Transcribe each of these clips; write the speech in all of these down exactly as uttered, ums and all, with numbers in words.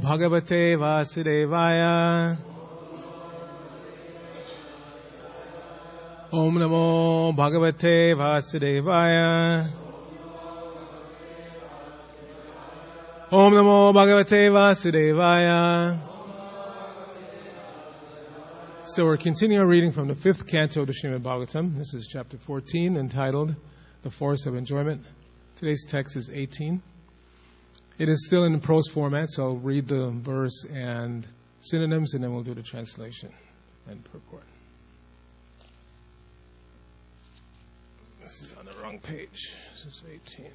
Bhagavate Vasudevaya. Om Namo Bhagavate Vasudevaya. Om Namo Bhagavate Vasudevaya. So we're continuing our reading from the fifth canto of the Srimad Bhagavatam. This is chapter fourteen, entitled The Force of Enjoyment. Today's text is eighteen. It is still in prose format, so I'll read the verse and synonyms, and then we'll do the translation and purport. This is on the wrong page. This is eighteen.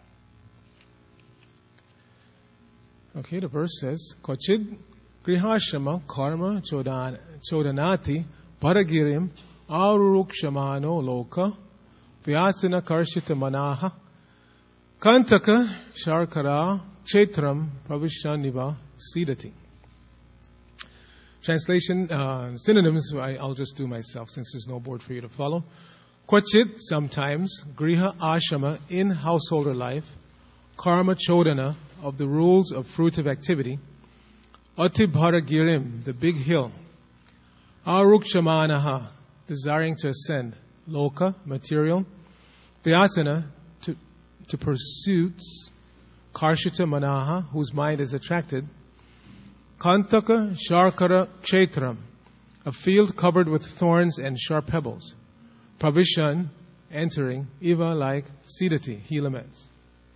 Okay, the verse says, Kochid grihashama karma chodan, chodanati paragirim arurukshamano loka vyasana karshita manaha kantaka sharkara kshetram pravishaniva sidati. Translation, uh, synonyms, I, I'll just do myself since there's no board for you to follow. Kvachit, sometimes, griha ashama, in householder life, karma chodana, of the rules of fruitive activity, atibharagirim, the big hill, arukshamanaha, desiring to ascend, loka, material, vyasana, to, to pursuits, karshita manaha, whose mind is attracted, kantaka sharkara kshetram, a field covered with thorns and sharp pebbles, pravishan, entering, eva, like, sidati, he laments.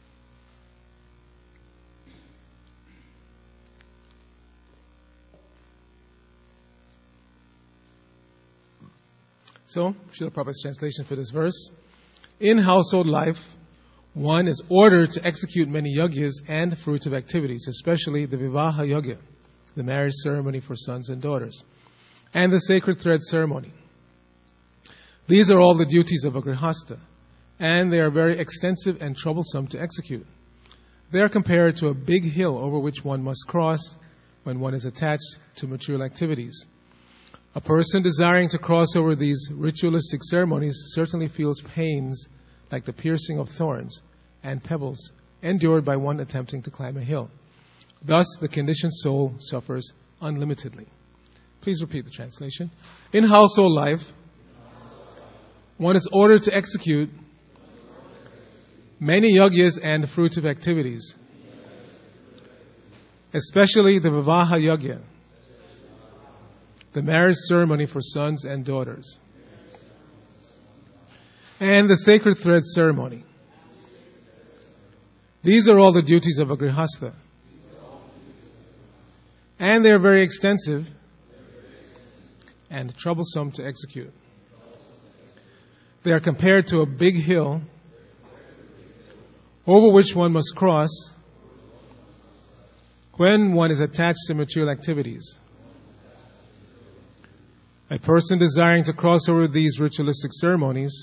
So, Srila Prabhupada's translation for this verse. In household life, one is ordered to execute many yagyas and fruitive activities, especially the Vivaha Yagya, the marriage ceremony for sons and daughters, and the sacred thread ceremony. These are all the duties of a grihasta, and they are very extensive and troublesome to execute. They are compared to a big hill over which one must cross when one is attached to material activities. A person desiring to cross over these ritualistic ceremonies certainly feels pains like the piercing of thorns and pebbles endured by one attempting to climb a hill. Thus, the conditioned soul suffers unlimitedly. Please repeat the translation. In household life, one is ordered to execute many yagyas and fruitive activities, especially the Vivaha Yagya, the marriage ceremony for sons and daughters, and the sacred thread ceremony. These are all the duties of a grihastha, and they are very extensive and troublesome to execute. They are compared to a big hill over which one must cross when one is attached to material activities. A person desiring to cross over these ritualistic ceremonies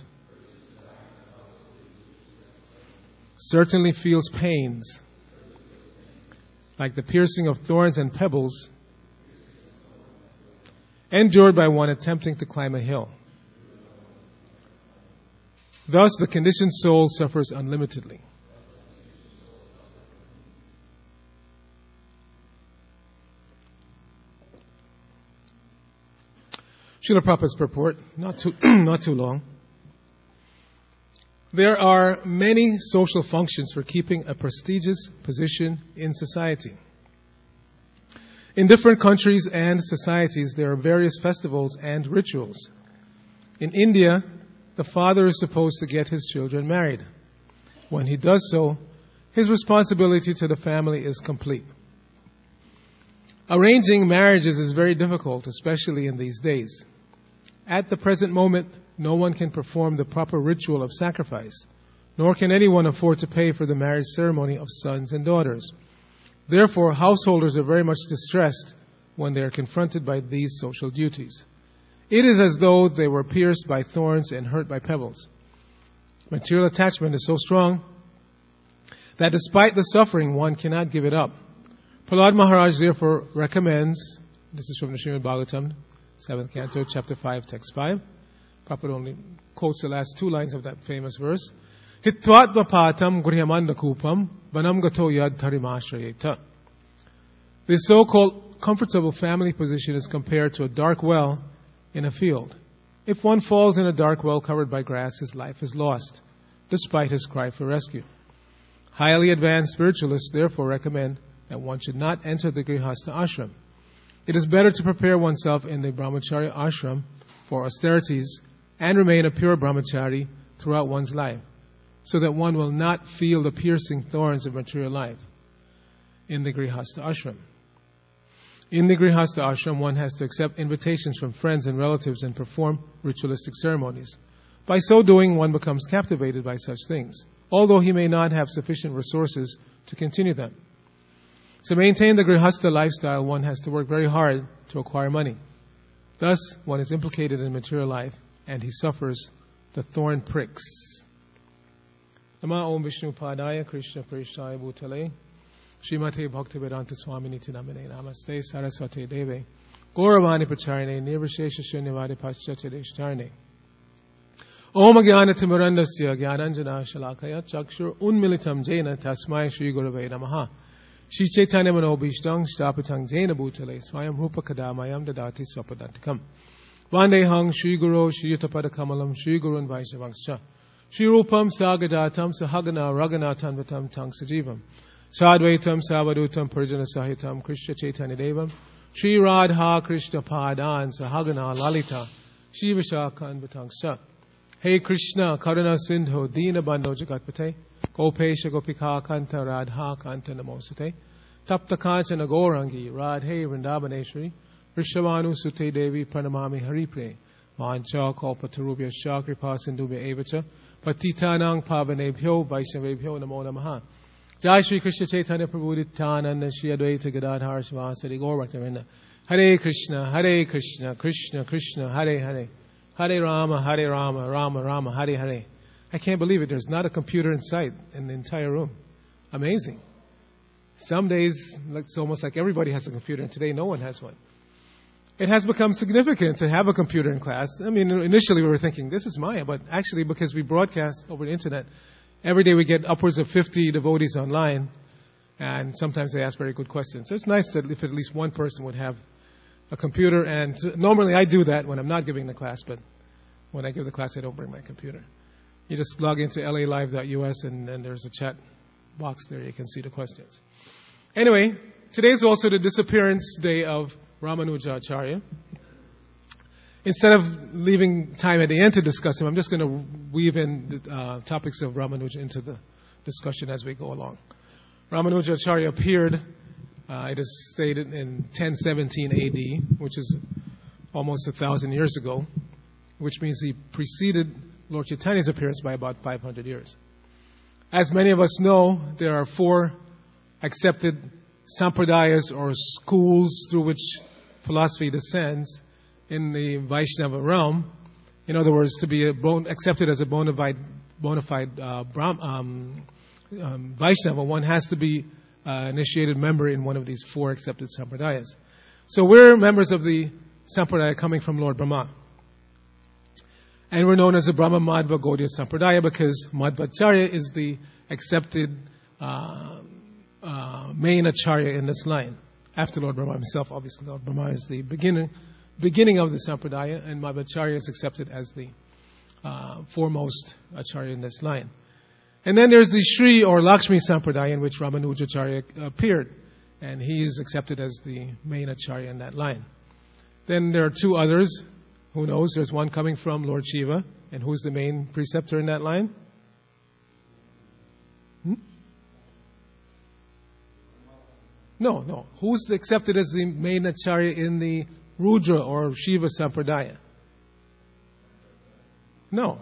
certainly feels pains, like the piercing of thorns and pebbles endured by one attempting to climb a hill. Thus, the conditioned soul suffers unlimitedly. Srila Prabhupada's purport, not too, not too long. There are many social functions for keeping a prestigious position in society. In different countries and societies, there are various festivals and rituals. In India, the father is supposed to get his children married. When he does so, his responsibility to the family is complete. Arranging marriages is very difficult, especially in these days. At the present moment, no one can perform the proper ritual of sacrifice, nor can anyone afford to pay for the marriage ceremony of sons and daughters. Therefore, householders are very much distressed when they are confronted by these social duties. It is as though they were pierced by thorns and hurt by pebbles. Material attachment is so strong that despite the suffering, one cannot give it up. Prahlad Maharaj therefore recommends, this is from the Srimad Bhagavatam, seventh canto, chapter five, text five. Prabhupada only quotes the last two lines of that famous verse. Hitvatva patam guryamanna kupam vanam gato yad tarimashrayeta. This so-called comfortable family position is compared to a dark well in a field. If one falls in a dark well covered by grass, his life is lost, despite his cry for rescue. Highly advanced spiritualists therefore recommend that one should not enter the Grihastha ashram. It is better to prepare oneself in the Brahmacharya ashram for austerities and remain a pure brahmachari throughout one's life, so that one will not feel the piercing thorns of material life in the Grihastha ashram. In the Grihastha ashram, one has to accept invitations from friends and relatives and perform ritualistic ceremonies. By so doing, one becomes captivated by such things, although he may not have sufficient resources to continue them. To maintain the Grihastha lifestyle, one has to work very hard to acquire money. Thus, one is implicated in material life, and he suffers the thorn pricks. Nama Om Vishnu Padaya Krishna Prishaya Bhutale Srimate Bhaktivedanta Swamini Tinamane Namaste Saraswati Deve Gauravani Pacharine Nirvishesha Shunyavadi Paschatideshtarne Om Jnana Timurandasya Jnananjana Shalakaya Chakshur Unmilitam Jena Tasmai Shri Gurave Namaha Shri Chaitanya Manobhishtang Shtapatang Jena Bhutale Swayam Rupa Kadamayam Dadati Swapadantikam Vandehang Shri Guru Shri Yutapada Kamalam Shri Guru and Vaishnavangscha Shri Rupam Sagadatam Sahagana Raganatam Vatam Tang Sajivam Sadvaitam Savadutam Purjana Sahitam Krishna Chaitanya Devam Shri Radha Krishna Padan Sahagana Lalita Shri Vishakan Vatangsha Hey Krishna Karuna Sindhu Dina Bandho Jagatpate Gopesha Gopika Kanta Radha Kanta Namosate Tapta Kanchana Gaurangi Radhe Vrindavaneshwari Rishavanu Sute Devi Pranamami Haripre Vancha Kalpatarubhya Shakripa Sindhubhya Evacha Patitanang Pavanebhyo Vaishnavebhyo Namo Namaha Jai Shri Krishna Chaitanya Prabhu Nityananda Shri Advaita Gadadhar Shivasari Gaur Bhaktivinoda Hare Krishna Hare Krishna Krishna Krishna Hare Hare Hare Rama Hare Rama Rama Rama Hare Hare. I can't believe it. There's not a computer in sight in the entire room. Amazing. Some days it's almost like everybody has a computer, and today no one has one. It has become significant to have a computer in class. I mean, initially we were thinking, this is Maya, but actually because we broadcast over the internet, every day we get upwards of fifty devotees online, and sometimes they ask very good questions. So it's nice that if at least one person would have a computer, and normally I do that when I'm not giving the class, but when I give the class I don't bring my computer. You just log into L A live dot U S and then there's a chat box there, you can see the questions. Anyway, today is also the disappearance day of Ramanuja Acharya. Instead of leaving time at the end to discuss him, I'm just going to weave in the uh, topics of Ramanuja into the discussion as we go along. Ramanuja Acharya appeared, uh, it is stated, in ten seventeen A D, which is almost a thousand years ago, which means he preceded Lord Chaitanya's appearance by about five hundred years. As many of us know, there are four accepted sampradayas or schools through which philosophy descends in the Vaishnava realm. In other words, to be a bon- accepted as a bona fide, bona fide uh, Brahm, um, um, Vaishnava, one has to be an uh, initiated member in one of these four accepted sampradayas. So we're members of the sampradaya coming from Lord Brahma. And we're known as the Brahma Madhva Gaudiya Sampradaya because Madhvacharya is the accepted uh, uh, main acharya in this line. After Lord Brahma himself, obviously Lord Brahma is the beginning, beginning of the Sampradaya, and Madhvacharya is accepted as the uh, foremost acharya in this line. And then there's the Sri or Lakshmi Sampradaya in which Ramanujacharya appeared, and he is accepted as the main acharya in that line. Then there are two others. Who knows? There's one coming from Lord Shiva. And who's the main preceptor in that line? Hmm? No, no. Who's accepted as the main acharya in the Rudra or Shiva Sampradaya? No.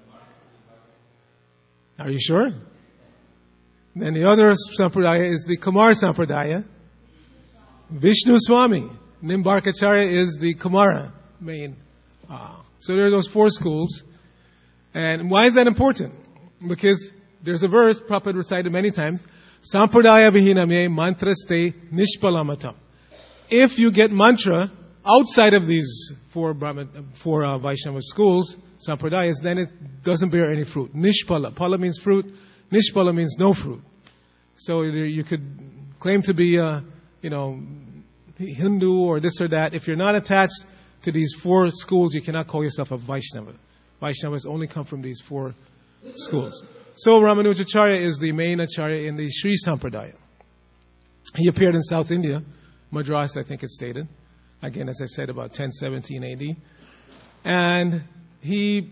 Are you sure? Then the other Sampradaya is the Kumar Sampradaya. Vishnu Swami. Nimbarkacharya is the Kumara main. Uh, so there are those four schools. And why is that important? Because there's a verse Prabhupada recited many times. Sampradaya vihinamye mantraste nishpalamatam. If you get mantra outside of these four, Brahman, four uh, Vaishnava schools, sampradayas, then it doesn't bear any fruit. Nishpala. Pala means fruit. Nishpala means no fruit. So you could claim to be a, you know, Hindu or this or that. If you're not attached to these four schools, you cannot call yourself a Vaishnava. Vaishnavas only come from these four schools. So Ramanujacharya is the main acharya in the Sri Sampradaya. He appeared in South India, Madras, I think it's stated. Again, as I said, about ten seventeen A D. And he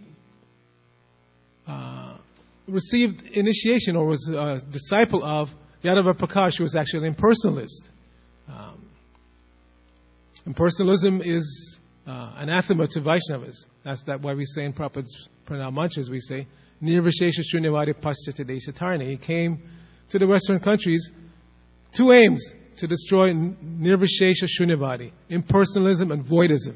uh, received initiation, or was a disciple of Yadava Prakash, who was actually an impersonalist. Um, impersonalism is uh, anathema to Vaishnavas. That's that why we say in Prabhupada's pranam mantras, we say, Nirvishesha Shunyavadi Paschata Deshatarni. He came to the Western countries, two aims, to destroy Nirvishesha Shunyavadi, impersonalism and voidism.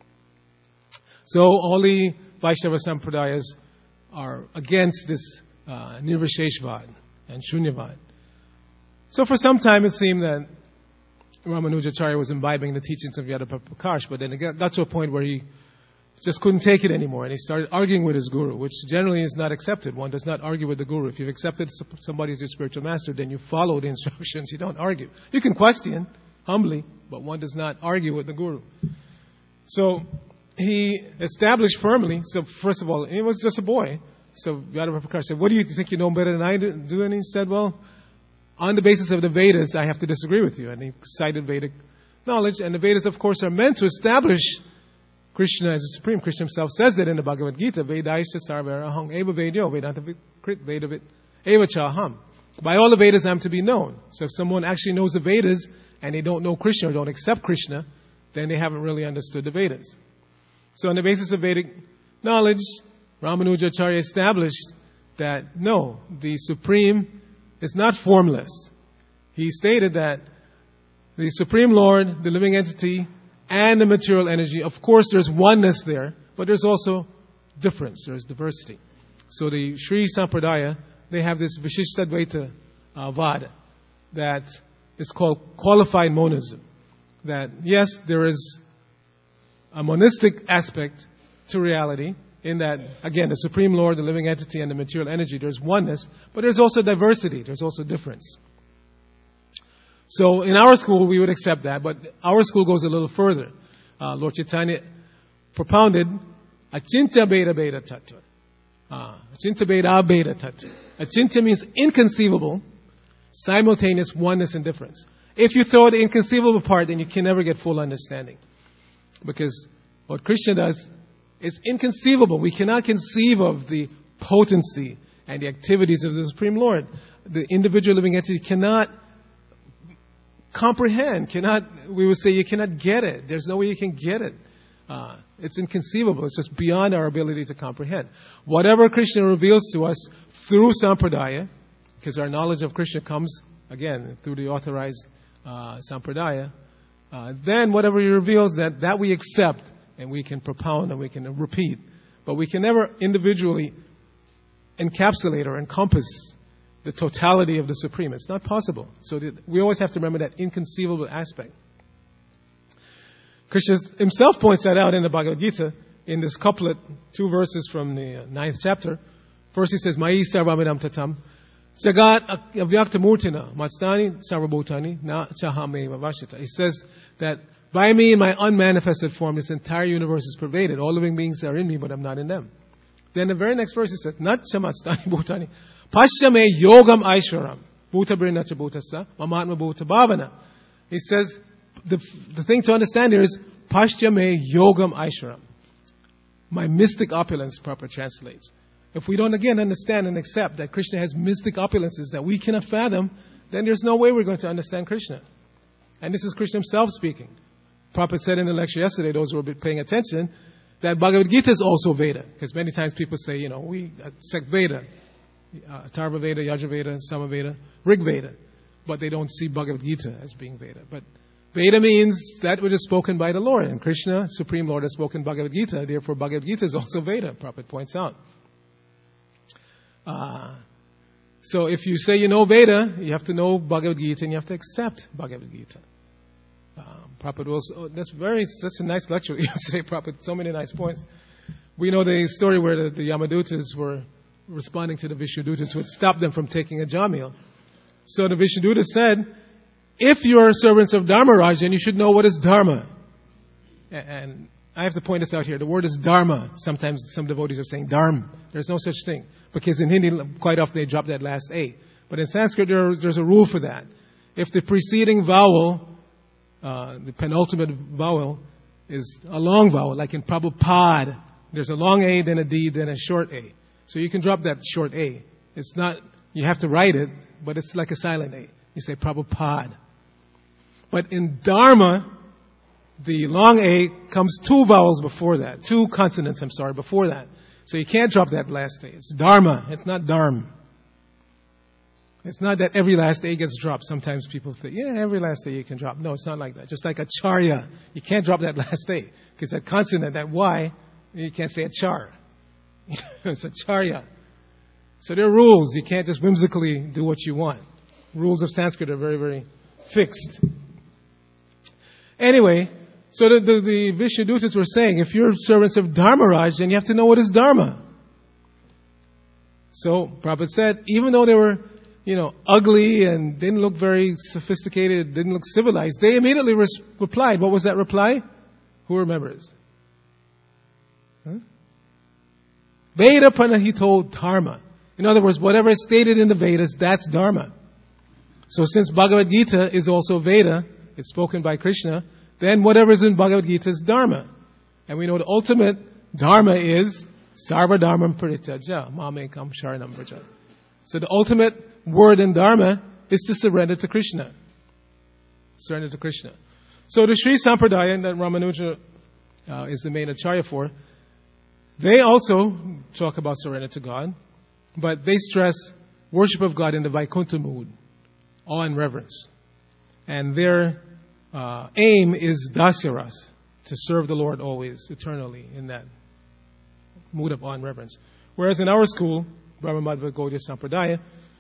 So all the Vaishnava Sampradayas are against this uh, Nirvisheshvad and Shunyavad. So for some time it seemed that Ramanujacharya was imbibing the teachings of Yadava Prakash, but then it got, got to a point where he just couldn't take it anymore, and he started arguing with his guru, which generally is not accepted. One does not argue with the guru. If you've accepted somebody as your spiritual master, then you follow the instructions. You don't argue. You can question humbly, but one does not argue with the guru. So he established firmly. So first of all, he was just a boy. So Yadava Prakash said, "What do you think you know better than I do?" And he said, "Well, on the basis of the Vedas, I have to disagree with you." And he cited Vedic knowledge, and the Vedas, of course, are meant to establish Krishna as the Supreme. Krishna himself says that in the Bhagavad Gita, Vedaisha sarvara hang eva vedyo vedanta vikrit vedavit eva chaham. By all the Vedas I'm to be known. So if someone actually knows the Vedas and they don't know Krishna or don't accept Krishna, then they haven't really understood the Vedas. So on the basis of Vedic knowledge, Ramanujacharya established that no, the Supreme is not formless. He stated that the Supreme Lord, the living entity, and the material energy, of course there's oneness there, but there's also difference, there's diversity. So the Sri Sampradaya, they have this Vishishtadvaita uh, Vada that is called qualified monism. That yes, there is a monistic aspect to reality in that, again, the Supreme Lord, the living entity, and the material energy, there's oneness, but there's also diversity, there's also difference. So in our school, we would accept that, but our school goes a little further. Uh, Lord Chaitanya propounded Achintya Beda Beda Tattva. Uh, Achintya Beda Beda Tattva. Achintya means inconceivable, simultaneous oneness and difference. If you throw the inconceivable part, then you can never get full understanding. Because what Krishna does is inconceivable. We cannot conceive of the potency and the activities of the Supreme Lord. The individual living entity cannot comprehend, cannot, we would say you cannot get it. There's no way you can get it. Uh, it's inconceivable. It's just beyond our ability to comprehend. Whatever Krishna reveals to us through Sampradaya, because our knowledge of Krishna comes, again, through the authorized uh, Sampradaya, uh, then whatever he reveals, that, that we accept and we can propound and we can repeat. But we can never individually encapsulate or encompass the totality of the Supreme. It's not possible. So we always have to remember that inconceivable aspect. Krishna himself points that out in the Bhagavad Gita in this couplet, two verses from the ninth chapter. First he says, Mai sarvamidam tatam jagat avyakta murtina matstani sarvabhutani na chahameva vashita. He says that by me in my unmanifested form, this entire universe is pervaded. All living beings are in me, but I'm not in them. Then the very next verse he says, Nat chamatstani bhutani Pashyame yogam aishwaram. Bhuta brinacha bhutasa. Mamatma bhuta bhavana. He says, the, the thing to understand here is, Pashyame yogam aishwaram. My mystic opulence, Prabhupada translates. If we don't again understand and accept that Krishna has mystic opulences that we cannot fathom, then there's no way we're going to understand Krishna. And this is Krishna himself speaking. Prabhupada said in the lecture yesterday, those who were paying attention, that Bhagavad Gita is also Veda. Because many times people say, you know, we accept Veda. Uh, Atharva Veda, Yajurveda, Samaveda, Rig Veda, but they don't see Bhagavad Gita as being Veda. But Veda means that which is spoken by the Lord, and Krishna, Supreme Lord, has spoken Bhagavad Gita. Therefore, Bhagavad Gita is also Veda. Prabhupada points out. Uh, so, if you say you know Veda, you have to know Bhagavad Gita, and you have to accept Bhagavad Gita. Um, Prabhupada also, oh, that's very, that's a nice lecture yesterday, Prabhupada. So many nice points. We know the story where the, the Yamadutas were responding to the Vishnudutas who had stopped them from taking a Jamil. So the Vishnuduta said, if you're servants of Dharmaraj, then you should know what is Dharma. And I have to point this out here. The word is Dharma. Sometimes some devotees are saying Dharm. There's no such thing. Because in Hindi, quite often they drop that last A. But in Sanskrit, there, there's a rule for that. If the preceding vowel, uh, the penultimate vowel, is a long vowel, like in Prabhupada, there's a long A, then a D, then a short A. So you can drop that short A. It's not, you have to write it, but it's like a silent A. You say Prabhupada. But in Dharma, the long A comes two vowels before that. Two consonants, I'm sorry, before that. So you can't drop that last A. It's Dharma. It's not Dharm. It's not that every last A gets dropped. Sometimes people think, yeah, every last A you can drop. No, it's not like that. Just like Acharya. You can't drop that last A. Because that consonant, that Y, you can't say Achar. It's Acharya. So there are rules. You can't just whimsically do what you want. Rules of Sanskrit are very, very fixed. Anyway, so the, the, the Vishnudutas were saying, if you're servants of Dharmaraj, then you have to know what is Dharma. So Prabhupada said, even though they were, you know, ugly and didn't look very sophisticated, didn't look civilized, they immediately res- replied. What was that reply? Who remembers? Huh? Veda Panahito Dharma. In other words, whatever is stated in the Vedas, that's Dharma. So since Bhagavad Gita is also Veda, it's spoken by Krishna, then whatever is in Bhagavad Gita is Dharma. And we know the ultimate Dharma is Sarva Dharmam Parityaja, Mamekam Sharanam Vraja. So the ultimate word in Dharma is to surrender to Krishna. Surrender to Krishna. So the Sri Sampradaya that Ramanuja uh, is the main acharya for, they also talk about surrender to God, but they stress worship of God in the Vaikuntha mood, awe and reverence. And their uh, aim is dasyaras, to serve the Lord always, eternally, in that mood of awe and reverence. Whereas in our school, Brahma Madhva Gaudiya Sampradaya,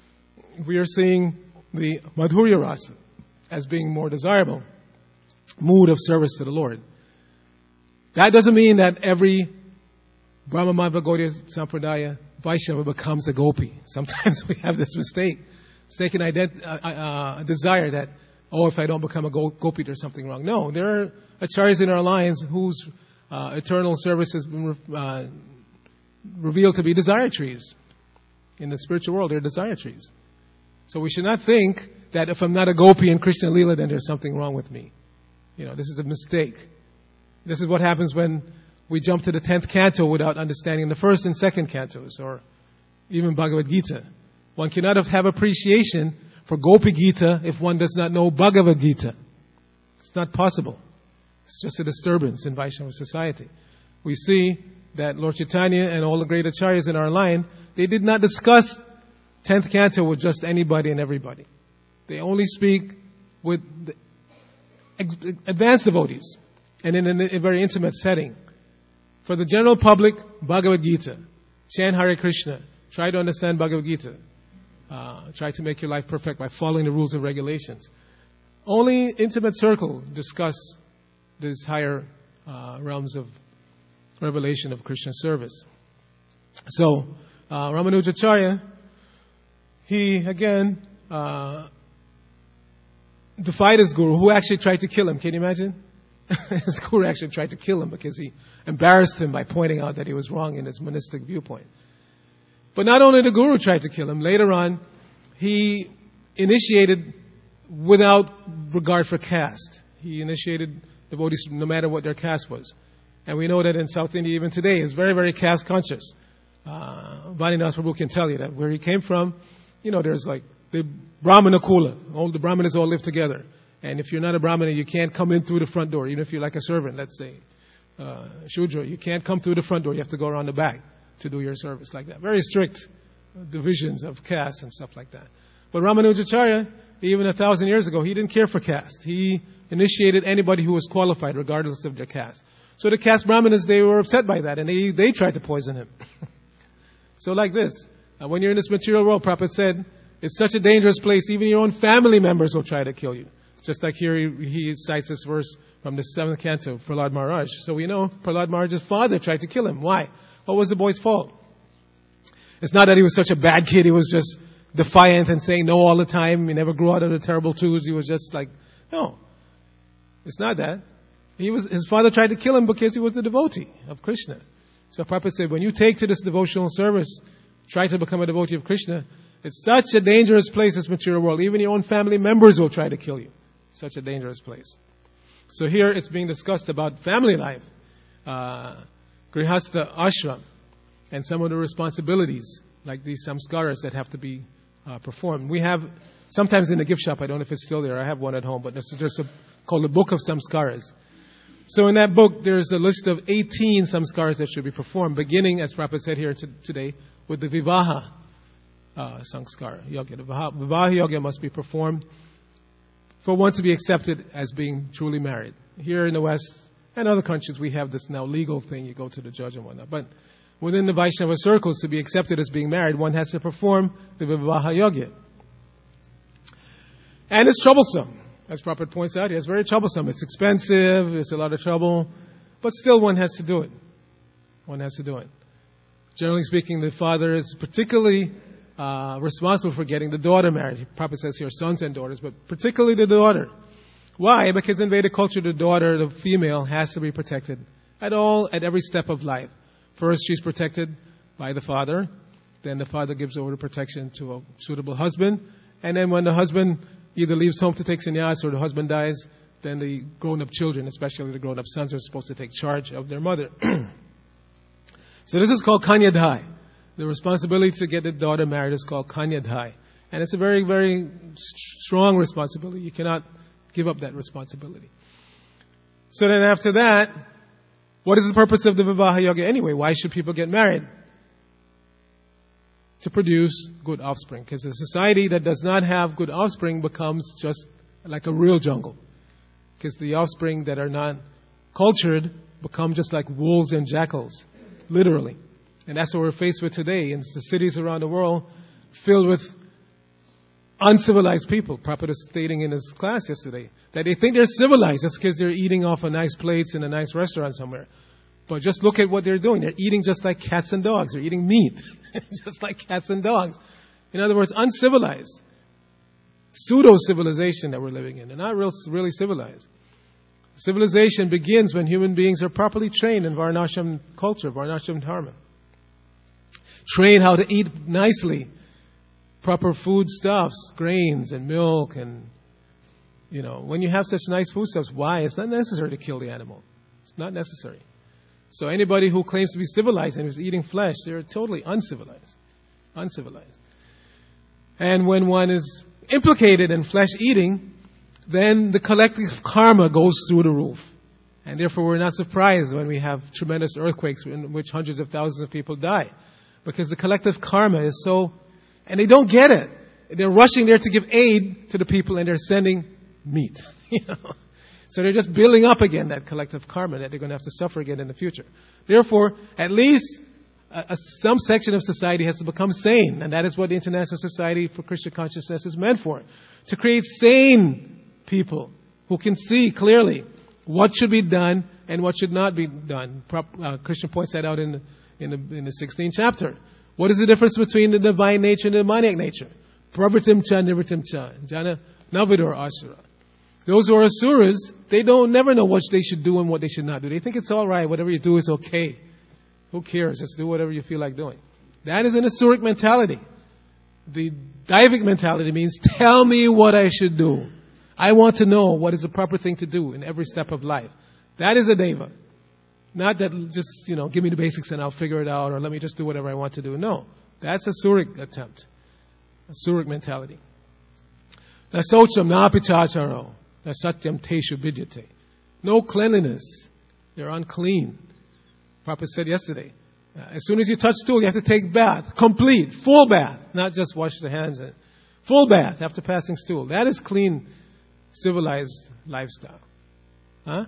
we are seeing the Madhurya Rasa as being more desirable mood of service to the Lord. That doesn't mean that every Brahma Madhva Gaudiya Sampradaya Vaishnava becomes a gopi. Sometimes we have this mistake. Mistaken ident- uh, uh, desire that, oh, if I don't become a go- gopi, there's something wrong. No, there are acharyas in our lines whose uh, eternal service has been re- uh, revealed to be desire trees. In the spiritual world, they're desire trees. So we should not think that if I'm not a gopi in Krishna Lila, then there's something wrong with me. You know, this is a mistake. This is what happens when we jump to the tenth canto without understanding the first and second cantos, or even Bhagavad Gita. One cannot have appreciation for Gopi Gita if one does not know Bhagavad Gita. It's not possible. It's just a disturbance in Vaishnava society. We see that Lord Chaitanya and all the great acharyas in our line, they did not discuss tenth canto with just anybody and everybody. They only speak with the advanced devotees and in a very intimate setting. For the general public, Bhagavad Gita. Chant Hare Krishna. Try to understand Bhagavad Gita. Uh, try to make your life perfect by following the rules and regulations. Only intimate circle discuss these higher uh, realms of revelation of Krishna service. So, uh, Ramanujacharya, he again uh, defied his guru, who actually tried to kill him. Can you imagine? His guru actually tried to kill him because he embarrassed him by pointing out that he was wrong in his monistic viewpoint. But not only the guru tried to kill him, later on, he initiated without regard for caste. He initiated devotees no matter what their caste was. And we know that in South India even today is very, very caste conscious. Uh, Vaninath Prabhu can tell you that where he came from, you know, there's like the Brahmana Kula. All the Brahmanas all live together. And if you're not a Brahmana, you can't come in through the front door, even if you're like a servant, let's say. Uh, Shudra, you can't come through the front door. You have to go around the back to do your service like that. Very strict divisions of caste and stuff like that. But Ramanujacharya, even a thousand years ago, he didn't care for caste. He initiated anybody who was qualified, regardless of their caste. So the caste Brahmanas, they were upset by that, and they, they tried to poison him. So like this, uh, when you're in this material world, Prabhupada said, it's such a dangerous place, even your own family members will try to kill you. Just like here, he, he cites this verse from the seventh canto, Prahlad Maharaj. So we know Prahlad Maharaj's father tried to kill him. Why? What was the boy's fault? It's not that he was such a bad kid, he was just defiant and saying no all the time. He never grew out of the terrible twos. He was just like, no. It's not that. He was, his father tried to kill him because he was a devotee of Krishna. So Prabhupada said, when you take to this devotional service, try to become a devotee of Krishna, it's such a dangerous place, this material world. Even your own family members will try to kill you. Such a dangerous place. So here it's being discussed about family life, uh, grihastha ashram, and some of the responsibilities, like these samskaras that have to be uh, performed. We have, sometimes in the gift shop, I don't know if it's still there, I have one at home, but there's, there's a, called the Book of Samskaras. So in that book, there's a list of eighteen samskaras that should be performed, beginning, as Prabhupada said here t- today, with the vivaha uh, samskara, yoga. The vivaha, vivaha yoga must be performed for one to be accepted as being truly married. Here in the West and other countries, we have this now legal thing. You go to the judge and whatnot. But within the Vaishnava circles, to be accepted as being married, one has to perform the Vivaha Yoga. And it's troublesome. As Prabhupada points out, it's very troublesome. It's expensive. It's a lot of trouble. But still, one has to do it. One has to do it. Generally speaking, the father is particularly uh, responsible for getting the daughter married. Prabhupada says here sons and daughters, but particularly the daughter. Why? Because in Vedic culture, the daughter, the female, has to be protected at all, at every step of life. First, she's protected by the father. Then the father gives over the protection to a suitable husband. And then when the husband either leaves home to take sannyas or the husband dies, then the grown-up children, especially the grown-up sons, are supposed to take charge of their mother. So this is called kanyadhai. The responsibility to get the daughter married is called kanyadhai. And it's a very, very strong responsibility. You cannot give up that responsibility. So then after that, what is the purpose of the Vivaha Yoga anyway? Why should people get married? To produce good offspring. Because a society that does not have good offspring becomes just like a real jungle. Because the offspring that are not cultured become just like wolves and jackals. Literally. And that's what we're faced with today in the cities around the world filled with uncivilized people. Prabhupada was stating in his class yesterday that they think they're civilized just because they're eating off of nice plates in a nice restaurant somewhere. But just look at what they're doing. They're eating just like cats and dogs. They're eating meat. Just like cats and dogs. In other words, uncivilized. Pseudo-civilization that we're living in. They're not real, really civilized. Civilization begins when human beings are properly trained in Varnashram culture, Varnashram dharma. Trained how to eat nicely. Proper foodstuffs, grains and milk and, you know, when you have such nice foodstuffs, why? It's not necessary to kill the animal. It's not necessary. So anybody who claims to be civilized and is eating flesh, they're totally uncivilized. Uncivilized. And when one is implicated in flesh eating, then the collective karma goes through the roof. And therefore we're not surprised when we have tremendous earthquakes in which hundreds of thousands of people die. Because the collective karma is so, and they don't get it. They're rushing there to give aid to the people and they're sending meat. You know? So they're just building up again that collective karma that they're going to have to suffer again in the future. Therefore, at least a, a, some section of society has to become sane. And that is what the International Society for Krishna Consciousness is meant for. To create sane people who can see clearly what should be done and what should not be done. Uh, Krishna points that out in the, in the, in the sixteenth chapter. What is the difference between the divine nature and the demonic nature? Pravritim cha nivritim cha. Jana navidor asura. Those who are asuras, they don't never know what they should do and what they should not do. They think it's all right. Whatever you do is okay. Who cares? Just do whatever you feel like doing. That is an asuric mentality. The Daivic mentality means, tell me what I should do. I want to know what is the proper thing to do in every step of life. That is a Deva. Not that just, you know, give me the basics and I'll figure it out, or let me just do whatever I want to do. No. That's a Suric attempt. A Suric mentality. Nasocham napichacharo. Nasatyam teshu vidyate. No cleanliness. They're unclean. Prabhupada said yesterday, uh, as soon as you touch stool, you have to take bath. Complete. Full bath. Not just wash the hands. And full bath after passing stool. That is clean, civilized lifestyle. Huh?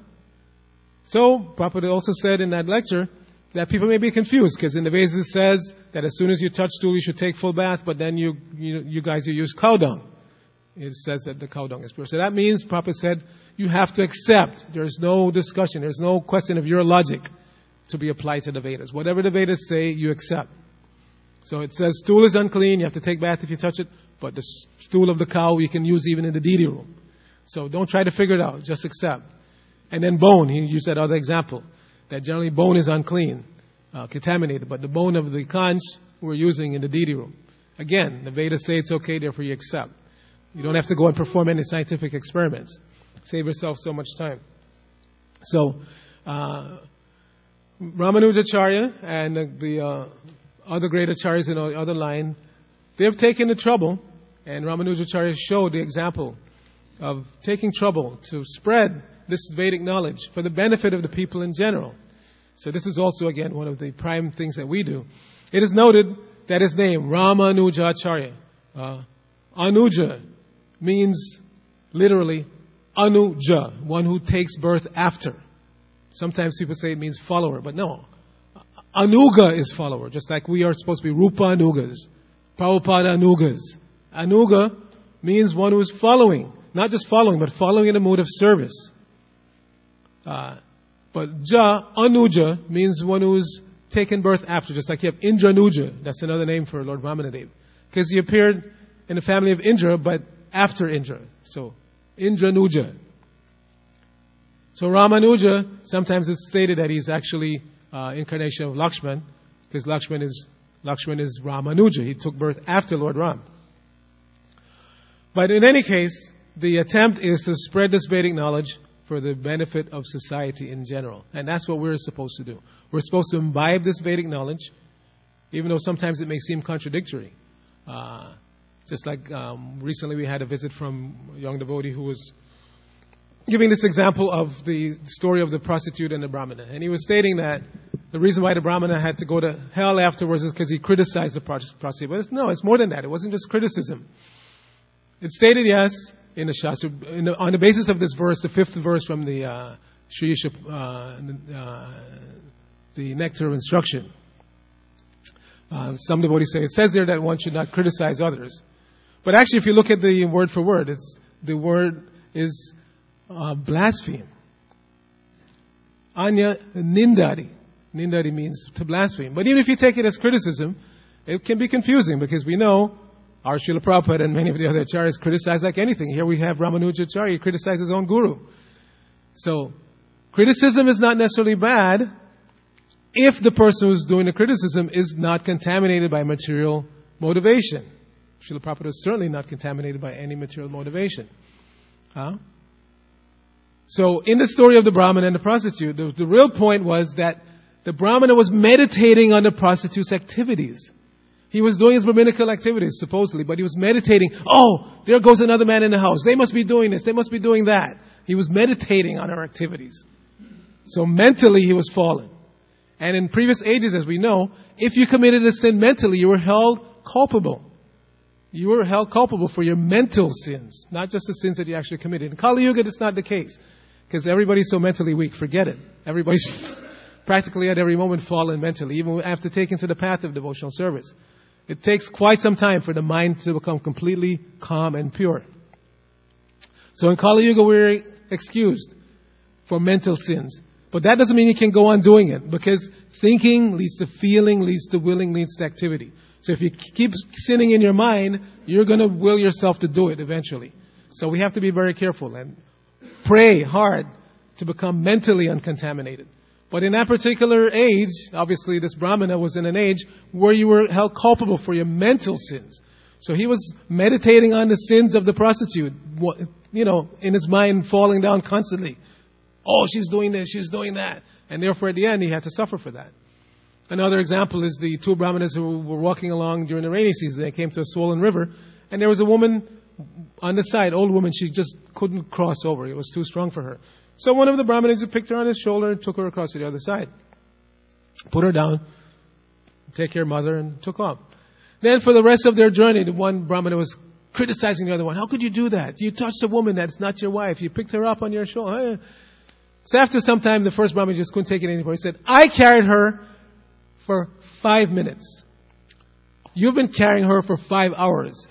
So, Prabhupada also said in that lecture that people may be confused because in the Vedas it says that as soon as you touch stool, you should take full bath, but then you, you, you guys, you use cow dung. It says that the cow dung is pure. So that means, Prabhupada said, you have to accept. There's no discussion. There's no question of your logic to be applied to the Vedas. Whatever the Vedas say, you accept. So it says stool is unclean, you have to take bath if you touch it, but the stool of the cow you can use even in the deity room. So don't try to figure it out, just accept. And then bone, he used that other example, that generally bone is unclean, uh, contaminated, but the bone of the conch we're using in the deity room. Again, the Vedas say it's okay, therefore you accept. You don't have to go and perform any scientific experiments. Save yourself so much time. So, uh, Ramanujacharya and the, the uh, other great acharyas in the other line, they've taken the trouble, and Ramanujacharya showed the example of taking trouble to spread this Vedic knowledge for the benefit of the people in general. So this is also, again, one of the prime things that we do. It is noted that his name, Ramanujacharya, uh, Anuja, means literally Anuja, one who takes birth after. Sometimes people say it means follower, but no. Anuga is follower, just like we are supposed to be Rupa Anugas, Prabhupada Anugas. Anuga means one who is following, not just following, but following in a mood of service. Uh, but Ja, Anuja, means one who is taken birth after, just like you have Indranuja, that's another name for Lord Vamanadev. Because he appeared in the family of Indra, but after Indra. So, Indranuja. So Ramanuja, sometimes it's stated that he's actually uh, incarnation of Lakshman, because Lakshman is Lakshman is Ramanuja. He took birth after Lord Ram. But in any case, the attempt is to spread this Vedic knowledge for the benefit of society in general. And that's what we're supposed to do. We're supposed to imbibe this Vedic knowledge, even though sometimes it may seem contradictory. Uh, just like um, recently we had a visit from a young devotee who was giving this example of the story of the prostitute and the Brahmana. And he was stating that the reason why the Brahmana had to go to hell afterwards is because he criticized the prostitute. But it's, no, it's more than that. It wasn't just criticism. It stated, yes, in the Shastra, in the, on the basis of this verse, the fifth verse from the uh, Shri Isha, uh, uh, the Nectar of Instruction. Uh, some devotees say, it says there that one should not criticize others. But actually, if you look at the word for word, it's the word is uh, blaspheme. Anya nindari. Nindari means to blaspheme. But even if you take it as criticism, it can be confusing because we know our Srila Prabhupada and many of the other acharyas criticize like anything. Here we have Ramanujacharya, he criticized his own guru. So, criticism is not necessarily bad if the person who's doing the criticism is not contaminated by material motivation. Srila Prabhupada is certainly not contaminated by any material motivation. Huh? So, in the story of the Brahmana and the prostitute, the, the real point was that the Brahmana was meditating on the prostitute's activities. He was doing his Brahminical activities, supposedly, but he was meditating. Oh, there goes another man in the house. They must be doing this. They must be doing that. He was meditating on our activities. So mentally, he was fallen. And in previous ages, as we know, if you committed a sin mentally, you were held culpable. You were held culpable for your mental sins, not just the sins that you actually committed. In Kali Yuga, that's not the case. Because everybody's so mentally weak. Forget it. Everybody's practically at every moment fallen mentally, even after taking to the path of devotional service. It takes quite some time for the mind to become completely calm and pure. So in Kali Yuga, we're excused for mental sins. But that doesn't mean you can go on doing it, because thinking leads to feeling, leads to willing, leads to activity. So if you keep sinning in your mind, you're going to will yourself to do it eventually. So we have to be very careful and pray hard to become mentally uncontaminated. But in that particular age, obviously this Brahmana was in an age where you were held culpable for your mental sins. So he was meditating on the sins of the prostitute, you know, in his mind falling down constantly. Oh, she's doing this, she's doing that. And therefore at the end he had to suffer for that. Another example is the two Brahmanas who were walking along during the rainy season. They came to a swollen river, and there was a woman on the side, old woman, she just couldn't cross over. It was too strong for her. So one of the Brahmanas picked her on his shoulder and took her across to the other side. Put her down, take care of mother, and took off. Then for the rest of their journey, the one Brahmana was criticizing the other one. How could you do that? You touched a woman that's not your wife. You picked her up on your shoulder. So after some time, the first Brahmana just couldn't take it anymore. He said, I carried her for five minutes. You've been carrying her for five hours.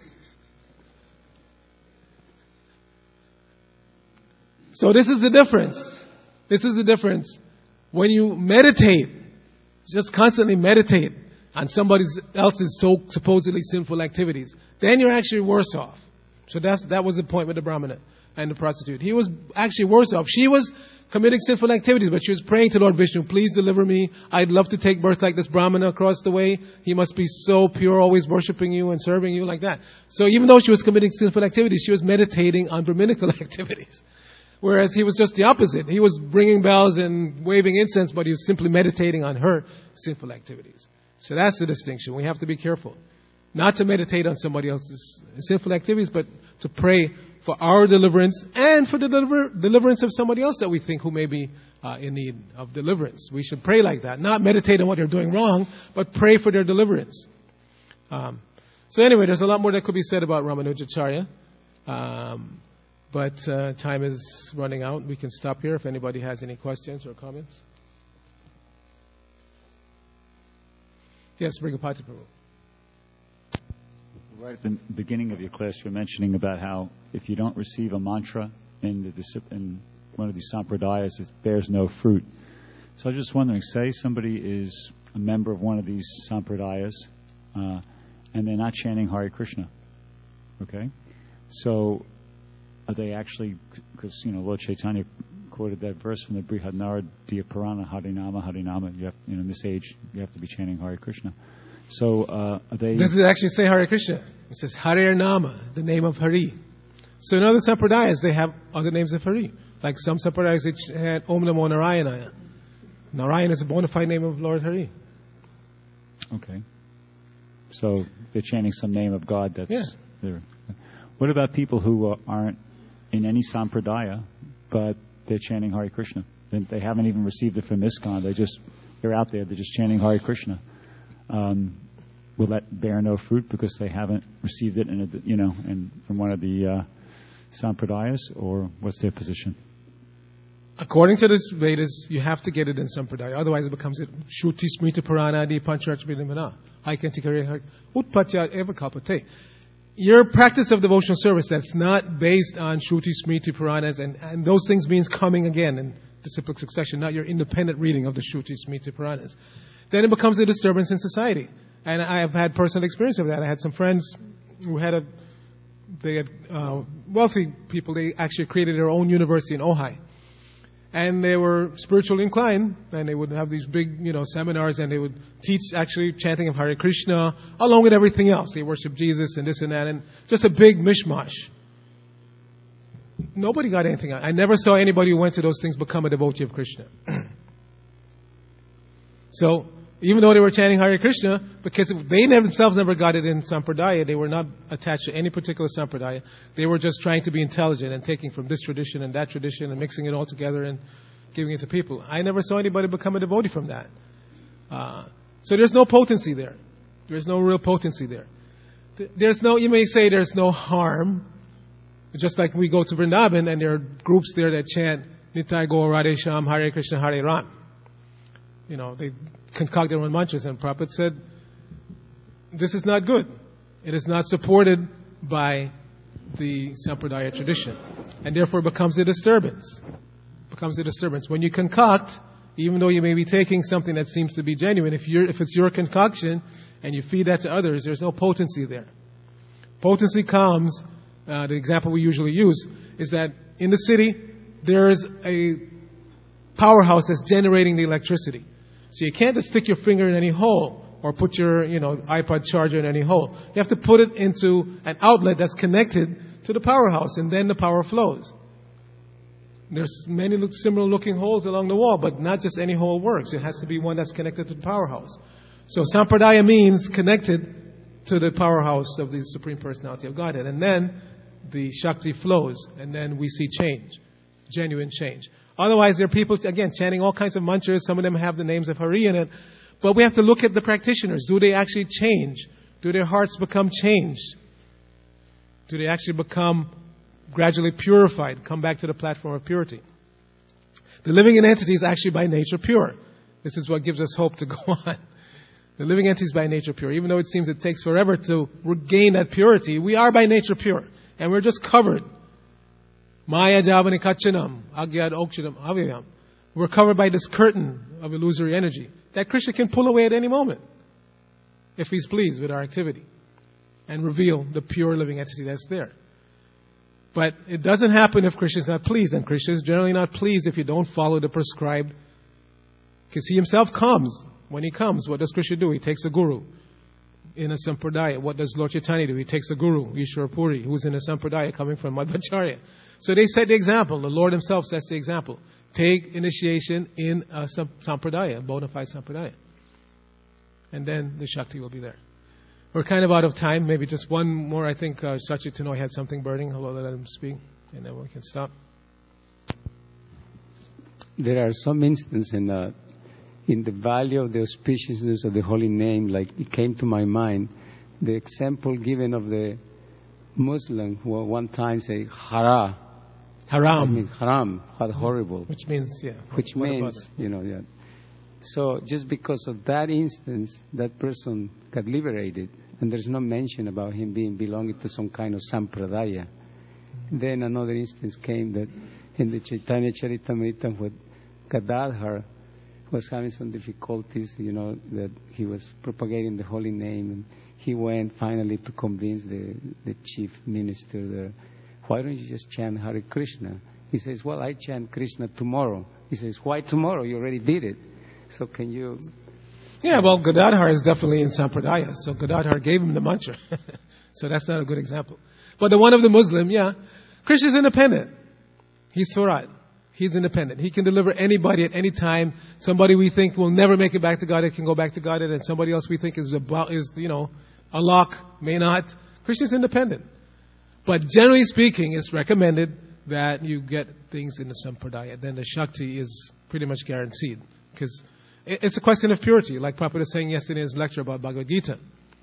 So this is the difference. This is the difference. When you meditate, just constantly meditate on somebody else's so supposedly sinful activities, then you're actually worse off. So that's, that was the point with the Brahmana and the prostitute. He was actually worse off. She was committing sinful activities, but she was praying to Lord Vishnu, please deliver me. I'd love to take birth like this Brahmana across the way. He must be so pure, always worshiping you and serving you like that. So even though she was committing sinful activities, she was meditating on Brahminical activities. Whereas he was just the opposite. He was ringing bells and waving incense, but he was simply meditating on her sinful activities. So that's the distinction. We have to be careful. Not to meditate on somebody else's sinful activities, but to pray for our deliverance and for the deliver, deliverance of somebody else that we think who may be uh, in need of deliverance. We should pray like that. Not meditate on what they're doing wrong, but pray for their deliverance. Um, so anyway, there's a lot more that could be said about Ramanujacharya. Um, but uh, time is running out. We can stop here if anybody has any questions or comments. Yes, Brigapati Prabhu. Right at the beginning of your class, you were mentioning about how if you don't receive a mantra in, the, in one of these sampradayas, it bears no fruit. So I was just wondering, say somebody is a member of one of these sampradayas, uh, and they're not chanting Hare Krishna, okay? So are they actually, because, you know, Lord Chaitanya quoted that verse from the Brihadaranyaka Purana, Harinama, Harinama, you have, you know, in this age, you have to be chanting Hare Krishna. So, uh, are they... Does it actually say Hare Krishna? It says Hare Nama, the name of Hari. So in other sampradayas, they have other names of Hari. Like some sampradayas, they had Om Namo Narayana. Narayana is a bona fide name of Lord Hari. Okay. So they're chanting some name of God that's yeah. there. What about people who uh, aren't in any sampradaya, but they're chanting Hare Krishna? They, they haven't even received it from ISKCON. They just, they're out there, they're just chanting Hare Krishna. Um, will that bear no fruit because they haven't received it in a, you know, in, from one of the uh, sampradayas, or what's their position? According to the Vedas, you have to get it in sampradaya. Otherwise, it becomes it Shruti Smriti Purana Adi Pancharachmidamana. Haikantikare Utpatya Eva Kalpate. Your practice of devotional service that's not based on Shruti Smriti Puranas, and, and those things means coming again in disciplic succession, not your independent reading of the Shruti Smriti Puranas. Then it becomes a disturbance in society. And I have had personal experience of that. I had some friends who had a, they had uh, wealthy people. They actually created their own university in Ojai. And they were spiritually inclined, and they would have these big, you know, seminars, and they would teach actually chanting of Hare Krishna, along with everything else. They worship Jesus and this and that, and just a big mishmash. Nobody got anything out. I never saw anybody who went to those things become a devotee of Krishna. So, even though they were chanting Hare Krishna, because they themselves never got it in Sampradaya, they were not attached to any particular Sampradaya. They were just trying to be intelligent and taking from this tradition and that tradition and mixing it all together and giving it to people. I never saw anybody become a devotee from that. Uh, so there's no potency there. There's no real potency there. There's no, you may say there's no harm. Just like we go to Vrindavan and there are groups there that chant Nitai Gaur Radhe Shyam Hare Krishna Hare Ram. You know, they concoct their own mantras, and Prabhupada said, this is not good. It is not supported by the Sampradaya tradition. And therefore becomes a disturbance. Becomes a disturbance. When you concoct, even though you may be taking something that seems to be genuine, if you're, if it's your concoction and you feed that to others, there's no potency there. Potency comes, uh, the example we usually use, is that in the city, there's a powerhouse that's generating the electricity. So you can't just stick your finger in any hole or put your, you know, iPod charger in any hole. You have to put it into an outlet that's connected to the powerhouse, and then the power flows. There's many similar looking holes along the wall, but not just any hole works. It has to be one that's connected to the powerhouse. So Sampradaya means connected to the powerhouse of the Supreme Personality of Godhead. And then the Shakti flows, and then we see change, genuine change. Otherwise, there are people, again, chanting all kinds of mantras. Some of them have the names of Hari in it. But we have to look at the practitioners. Do they actually change? Do their hearts become changed? Do they actually become gradually purified, come back to the platform of purity? The living entity is actually by nature pure. This is what gives us hope to go on. The living entity is by nature pure. Even though it seems it takes forever to regain that purity, we are by nature pure. And we're just covered. Maya Javani Kachanam, Agyad Okshidam Avyam. We're covered by this curtain of illusory energy that Krishna can pull away at any moment. if He's pleased with our activity, and reveal the pure living entity that's there. But it doesn't happen if Krishna is not pleased, and Krishna is generally not pleased if you don't follow the prescribed. Because He Himself comes. When He comes, what does Krishna do? He takes a guru in a sampradaya. What does Lord Chaitanya do? He takes a guru, Ishwara Puri, who's in a sampradaya coming from Madhvacharya. So they set the example. The Lord Himself sets the example. Take initiation in a sampradaya, bona fide sampradaya. And then the Shakti will be there. We're kind of out of time. Maybe just one more. I think uh, Sachi Tanoy had something burning. I'll let him speak, and then we can stop. There are some instances in, uh, in the value of the auspiciousness of the holy name, like it came to my mind, the example given of the Muslim who one time say, hara. Haram. That means haram, how horrible. Which means, yeah. Which what means, you know, yeah. So just because of that instance, that person got liberated, and there's no mention about him being belonging to some kind of sampradaya. Then another instance came that in the Chaitanya Charitamrita, when Gadadhar was having some difficulties, you know, that he was propagating the holy name, and he went finally to convince the, the chief minister there, why don't you just chant Hare Krishna? He says, well, I chant Krishna tomorrow. He says, why tomorrow? You already did it. So can you... Yeah, well, Gadadhar is definitely in Sampradaya, so Gadadhar gave him the mantra. So that's not a good example. But the one of the Muslim, yeah, Krishna is independent. He's Swarat. He's independent. He can deliver anybody at any time. Somebody we think will never make it back to Godhead can go back to Godhead, and somebody else we think is, about, is you know, a lock, may not. Krishna is independent. But generally speaking, it's recommended that you get things in the Sampradaya. Then the Shakti is pretty much guaranteed. Because it's a question of purity, like Prabhupada was saying yesterday in his lecture about Bhagavad Gita.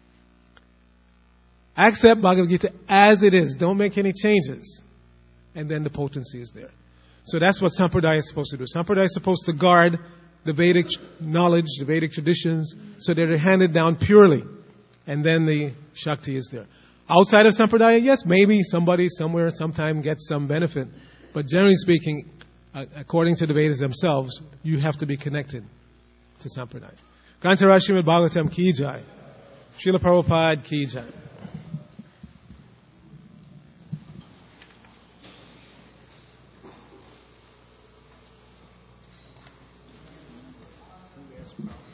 Accept Bhagavad Gita as it is. Don't make any changes. And then the potency is there. So that's what Sampradaya is supposed to do. Sampradaya is supposed to guard the Vedic knowledge, the Vedic traditions, so that they're handed down purely. And then the Shakti is there. Outside of Sampradaya, yes, maybe somebody somewhere sometime gets some benefit. But generally speaking, uh, according to the Vedas themselves, you have to be connected to Sampradaya. Grantaraj Srimad Bhagavatam ki jai. Srila Prabhupada ki jai.